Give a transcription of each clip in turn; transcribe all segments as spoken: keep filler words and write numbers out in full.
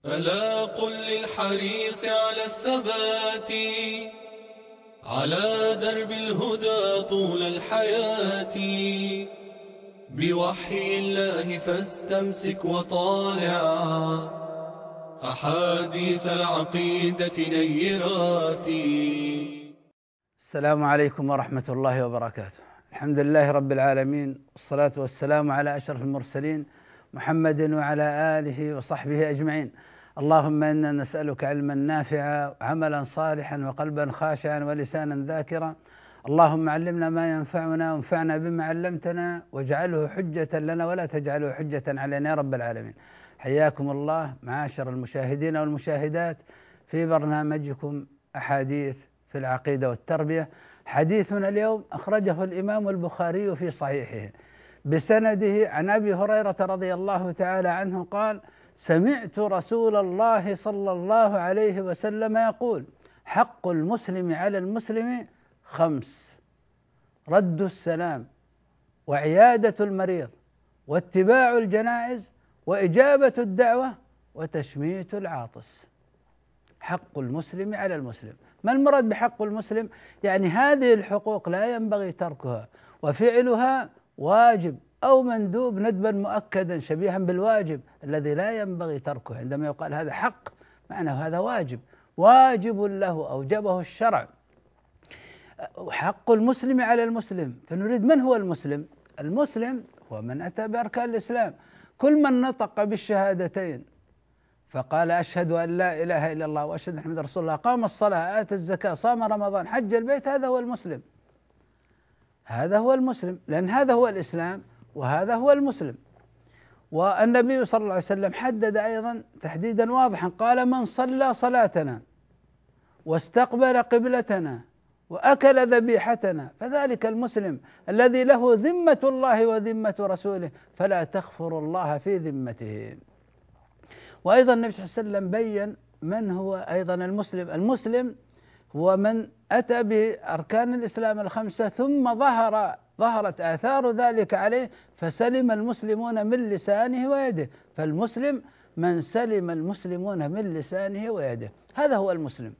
ألا قل للحريص على الثبات على درب الهدى طول الحياة، بوحي الله فاستمسك وطالع أحاديث العقيدة نيرات. السلام عليكم ورحمة الله وبركاته. الحمد لله رب العالمين، والصلاة والسلام على أشرف المرسلين محمد وعلى آله وصحبه أجمعين. اللهم إنا نسألك علما نافعا وعملا صالحا وقلبا خاشعا ولسانا ذاكرا. اللهم علمنا ما ينفعنا وانفعنا بما علمتنا واجعله حجة لنا ولا تجعله حجة علينا يا رب العالمين. حياكم الله معاشر المشاهدين والمشاهدات في برنامجكم أحاديث في العقيدة والتربية. حديثنا اليوم أخرجه الإمام البخاري في صحيحه بسنده عن أبي هريرة رضي الله تعالى عنه قال: سمعت رسول الله صلى الله عليه وسلم يقول: حق المسلم على المسلم خمس: رد السلام، وعيادة المريض، واتباع الجنائز، وإجابة الدعوة، وتشميت العاطس. حق المسلم على المسلم. ما المراد بحق المسلم؟ يعني هذه الحقوق لا ينبغي تركها، وفعلها واجب أو مندوب ندبا مؤكدا شبيها بالواجب الذي لا ينبغي تركه. عندما يقال هذا حق معناه هذا واجب، واجب له أوجبه الشرع. حق المسلم على المسلم، فنريد من هو المسلم؟ المسلم هو من أتى بأركان الإسلام. كل من نطق بالشهادتين فقال أشهد أن لا إله إلا الله وأشهد أن محمدا رسول الله، قام الصلاة، آتى الزكاة، صام رمضان، حج البيت، هذا هو المسلم. هذا هو المسلم، لأن هذا هو الإسلام وهذا هو المسلم. والنبي صلى الله عليه وسلم حدد أيضا تحديدا واضحا، قال: من صلى صلاتنا واستقبل قبلتنا وأكل ذبيحتنا فذلك المسلم الذي له ذمة الله وذمة رسوله فلا تخفر الله في ذمته. وأيضا النبي صلى الله عليه وسلم بين من هو أيضا المسلم. المسلم هو من أتى بأركان الإسلام الخمسة ثم ظهر ظهرت آثار ذلك عليه فسلم المسلمون من لسانه ويده. فالمسلم من سلم المسلمون من لسانه ويده، هذا هو المسلم.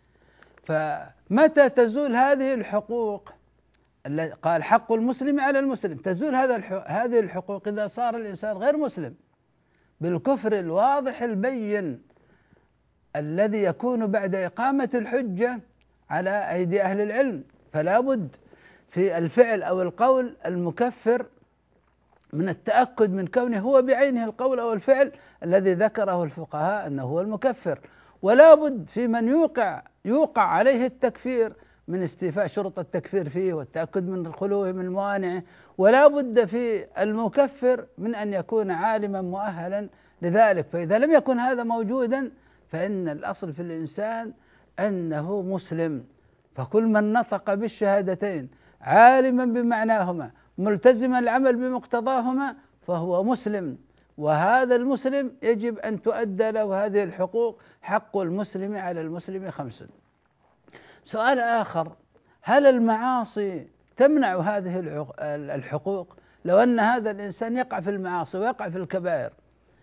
فمتى تزول هذه الحقوق؟ قال: حق المسلم على المسلم. تزول هذا هذه الحقوق إذا صار الإنسان غير مسلم بالكفر الواضح البين الذي يكون بعد إقامة الحجة على أيدي أهل العلم. فلا بد في الفعل أو القول المكفر من التأكد من كونه هو بعينه القول أو الفعل الذي ذكره الفقهاء أنه هو المكفر. ولا بد في من يوقع يوقع عليه التكفير من استيفاء شروط التكفير فيه والتأكد من خلوه من موانعه. ولا بد في المكفر من أن يكون عالما مؤهلا لذلك. فإذا لم يكن هذا موجودا فإن الأصل في الإنسان أنه مسلم. فكل من نطق بالشهادتين عالما بمعناهما ملتزما العمل بمقتضاهما فهو مسلم. وهذا المسلم يجب أن تؤدى له هذه الحقوق. حق المسلم على المسلم خمس. سؤال آخر: هل المعاصي تمنع هذه الحقوق؟ لو أن هذا الإنسان يقع في المعاصي ويقع في الكبائر،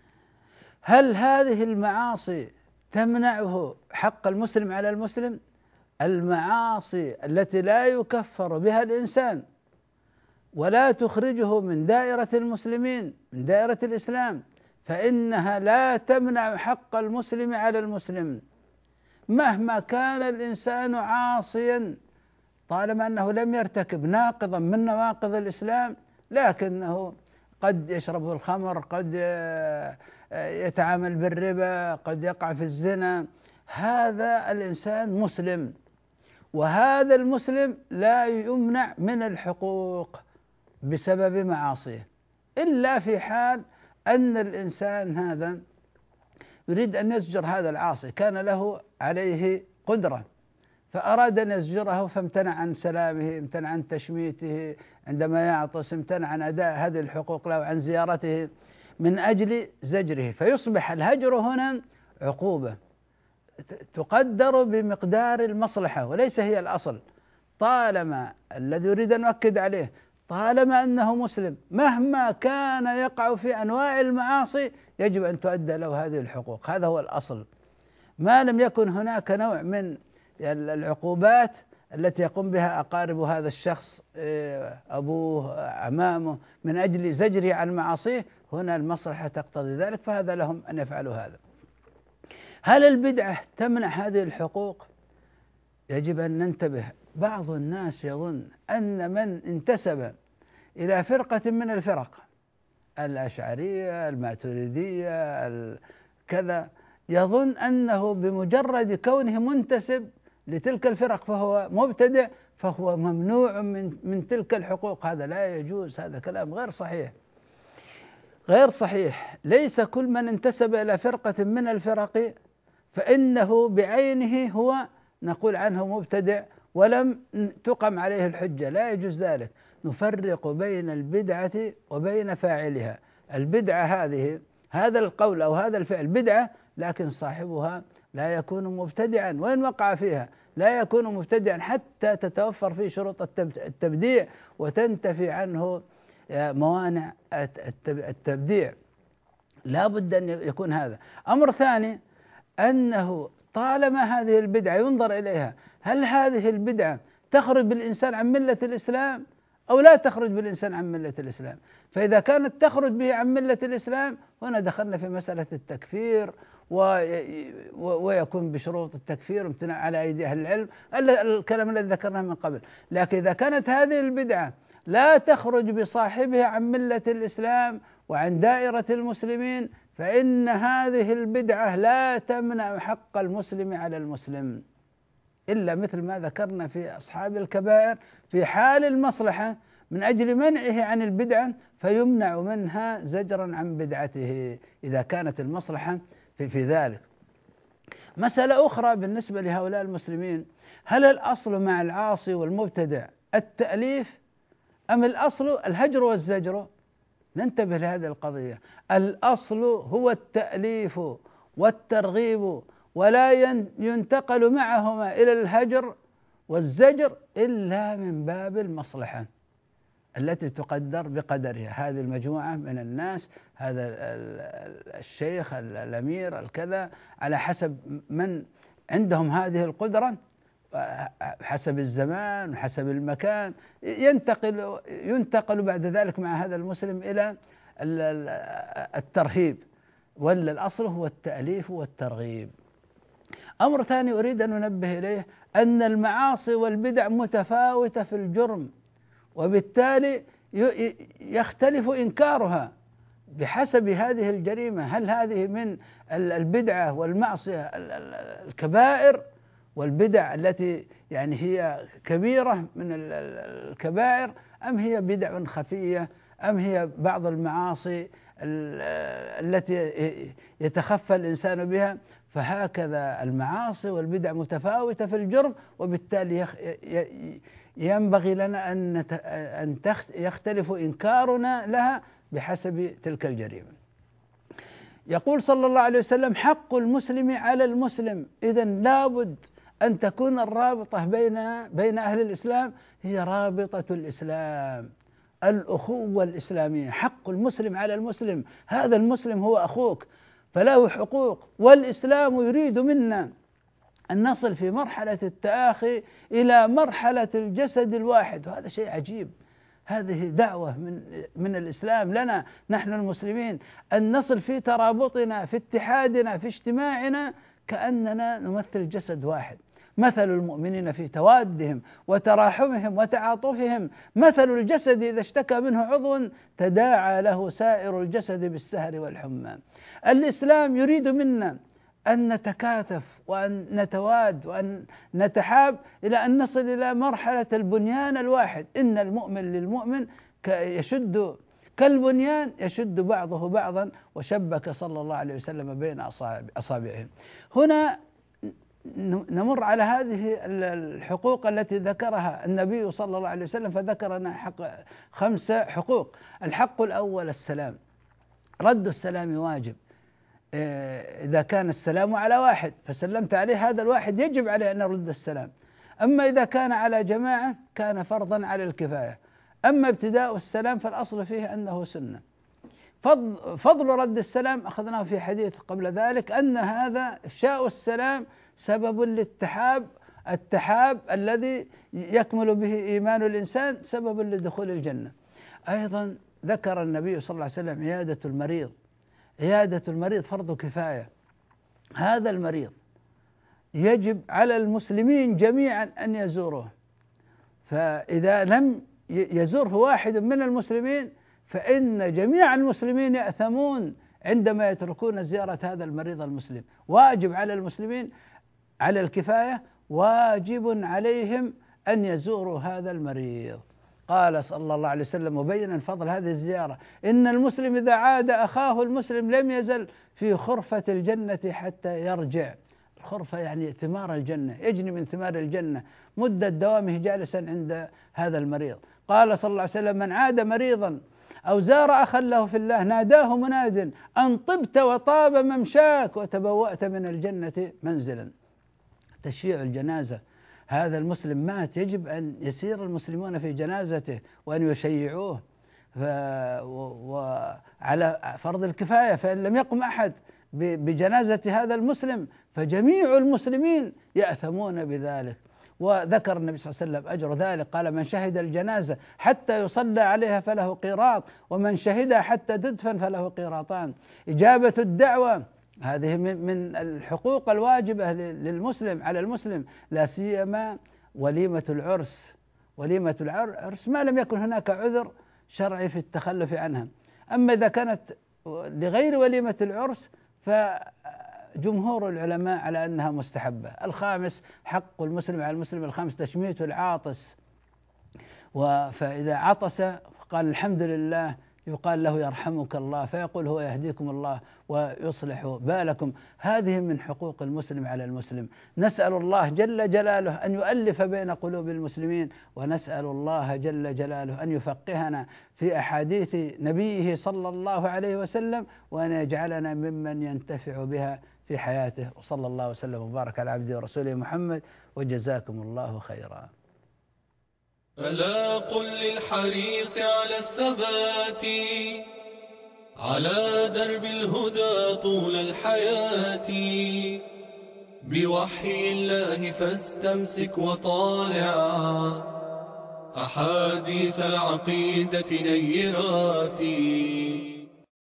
هل هذه المعاصي تمنعه حق المسلم على المسلم؟ المعاصي التي لا يكفر بها الإنسان ولا تخرجه من دائرة المسلمين من دائرة الإسلام فإنها لا تمنع حق المسلم على المسلم. مهما كان الإنسان عاصيا طالما أنه لم يرتكب ناقضا من نواقض الإسلام، لكنه قد يشرب الخمر، قد يتعامل بالربا، قد يقع في الزنا، هذا الإنسان مسلم. وهذا المسلم لا يمنع من الحقوق بسبب معاصيه إلا في حال أن الإنسان هذا يريد أن يزجر هذا العاصي، كان له عليه قدرة فأراد أن يزجره فامتنع عن سلامه، امتنع عن تشميته عندما يعطس، امتنع عن أداء هذه الحقوق له، عن زيارته من أجل زجره. فيصبح الهجر هنا عقوبة تقدر بمقدار المصلحة وليس هي الأصل. طالما الذي يريد أن نؤكد عليه طالما أنه مسلم مهما كان يقع في أنواع المعاصي يجب أن تؤدى له هذه الحقوق. هذا هو الأصل. ما لم يكن هناك نوع من العقوبات التي يقوم بها أقارب هذا الشخص، أبوه، أعمامه، من أجل زجره عن معاصيه، هنا المصلحة تقتضي ذلك، فهذا لهم أن يفعلوا هذا. هل البدعة تمنع هذه الحقوق؟ يجب أن ننتبه. بعض الناس يظن أن من انتسب إلى فرقة من الفرق، الأشعرية، الماتريدية، كذا، يظن أنه بمجرد كونه منتسب لتلك الفرق فهو مبتدع، فهو ممنوع من من تلك الحقوق. هذا لا يجوز، هذا كلام غير صحيح، غير صحيح. ليس كل من انتسب إلى فرقة من الفرق فإنه بعينه هو نقول عنه مبتدع ولم تقم عليه الحجة، لا يجوز ذلك. نفرق بين البدعة وبين فاعلها. البدعة هذه، هذا القول أو هذا الفعل بدعة، لكن صاحبها لا يكون مبتدعا، وإن وقع فيها لا يكون مبتدعا حتى تتوفر فيه شروط التبديع وتنتفي عنه موانع التبديع. لا بد أن يكون هذا. أمر ثاني، أنه طالما هذه البدعة ينظر إليها، هل هذه البدعة تخرج بالإنسان عن ملة الإسلام أو لا تخرج بالإنسان عن ملة الإسلام؟ فإذا كانت تخرج به عن ملة الإسلام هنا دخلنا في مسألة التكفير، ويكون بشروط التكفير وامتناع على أيدي أهل العلم، الكلام الذي ذكرناه من قبل. لكن إذا كانت هذه البدعة لا تخرج بصاحبها عن ملة الإسلام وعن دائرة المسلمين، فإن هذه البدعة لا تمنع حق المسلم على المسلم، إلا مثل ما ذكرنا في أصحاب الكبائر، في حال المصلحة من أجل منعه عن البدعة فيمنع منها زجرا عن بدعته إذا كانت المصلحة في, في ذلك. مسألة أخرى بالنسبة لهؤلاء المسلمين، هل الأصل مع العاصي والمبتدع التأليف أم الأصل الهجر والزجر؟ ننتبه لهذه القضية. الأصل هو التأليف والترغيب، ولا ينتقل معهما إلى الهجر والزجر إلا من باب المصلحة التي تقدر بقدرها. هذه المجموعة من الناس، هذا الشيخ، الأمير، الكذا، على حسب من عندهم هذه القدرة، حسب الزمان وحسب المكان، ينتقل ينتقل بعد ذلك مع هذا المسلم إلى الترهيب، ولا الأصل هو التأليف والترغيب. أمر ثاني أريد أن أنبه إليه، أن المعاصي والبدع متفاوتة في الجرم، وبالتالي يختلف إنكارها بحسب هذه الجريمة. هل هذه من البدعة والمعصية الكبائر والبدع التي يعني هي كبيرة من الكبائر، أم هي بدع خفية، أم هي بعض المعاصي التي يتخفى الإنسان بها؟ فهكذا المعاصي والبدع متفاوتة في الجرم، وبالتالي ينبغي لنا أن يختلف إنكارنا لها بحسب تلك الجريمة. يقول صلى الله عليه وسلم: حق المسلم على المسلم. إذن لابد أن تكون الرابطة بين بين أهل الإسلام هي رابطة الإسلام، الأخوة الإسلامية. حق المسلم على المسلم، هذا المسلم هو أخوك فله حقوق، والإسلام يريد منا أن نصل في مرحلة التآخي إلى مرحلة الجسد الواحد، وهذا شيء عجيب. هذه دعوة من من الإسلام لنا نحن المسلمين، أن نصل في ترابطنا، في اتحادنا، في اجتماعنا، كأننا نمثل جسد واحد. مثل المؤمنين في توادهم وتراحمهم وتعاطفهم مثل الجسد إذا اشتكى منه عضو تداعى له سائر الجسد بالسهر والحمى. الإسلام يريد منا أن نتكاتف وأن نتواد وأن نتحاب إلى أن نصل إلى مرحلة البنيان الواحد. إن المؤمن للمؤمن يشد كالبنيان يشد بعضه بعضا، وشبك صلى الله عليه وسلم بين أصابعهم. هنا نمر على هذه الحقوق التي ذكرها النبي صلى الله عليه وسلم، فذكر لنا حق خمس حقوق. الحق الأول السلام، رد السلام واجب. إذا كان السلام على واحد فسلمت عليه، هذا الواحد يجب عليه أن يرد السلام. أما إذا كان على جماعة كان فرضا على الكفاية. أما ابتداء السلام فالأصل فيه أنه سنة. فضل, فضل رد السلام أخذناه في حديث قبل ذلك، أن هذا إفشاء السلام سبب للتحاب، التحاب الذي يكمل به إيمان الإنسان سبب لدخول الجنة. أيضا ذكر النبي صلى الله عليه وسلم عيادة المريض. عيادة المريض فرض كفاية. هذا المريض يجب على المسلمين جميعا أن يزوروه، فإذا لم يزوره واحد من المسلمين فإن جميع المسلمين يأثمون عندما يتركون زيارة هذا المريض المسلم. واجب على المسلمين على الكفاية، واجب عليهم أن يزوروا هذا المريض. قال صلى الله عليه وسلم مبينا فضل هذه الزيارة: إن المسلم إذا عاد أخاه المسلم لم يزل في خرفة الجنة حتى يرجع. الخرفة يعني ثمار الجنة، يجني من ثمار الجنة مدة دوامه جالسا عند هذا المريض. قال صلى الله عليه وسلم: من عاد مريضا أو زار أخا له في الله ناداه مناد أن طبت وطاب ممشاك وتبوأت من الجنة منزلا. تشييع الجنازة، هذا المسلم مات، يجب أن يسير المسلمون في جنازته وأن يشيعوه وعلى فرض الكفاية، فإن لم يقم أحد بجنازة هذا المسلم فجميع المسلمين يأثمون بذلك. وذكر النبي صلى الله عليه وسلم أجر ذلك، قال: من شهد الجنازة حتى يصلى عليها فله قيراط، ومن شهدها حتى تدفن فله قيراطان. إجابة الدعوة هذه من الحقوق الواجبة للمسلم على المسلم، لا سيما وليمة العرس. وليمة العرس ما لم يكن هناك عذر شرعي في التخلف عنها. أما إذا كانت لغير وليمة العرس فجمهور العلماء على أنها مستحبة. الخامس حق المسلم على المسلم، الخامس تشميت العاطس، فإذا عطس قال الحمد لله يقال له يرحمك الله، فيقول هو يهديكم الله ويصلح بالكم. هذه من حقوق المسلم على المسلم. نسأل الله جل جلاله أن يؤلف بين قلوب المسلمين، ونسأل الله جل جلاله أن يفقهنا في أحاديث نبيه صلى الله عليه وسلم، وأن يجعلنا ممن ينتفع بها في حياته. وصلى الله وسلم وبارك على عبده ورسوله محمد، وجزاكم الله خيرا. فلا قل للحريص على الثبات على درب الهدى طول الحياة، بوحي الله فاستمسك وطالع أحاديث العقيدة نيرات.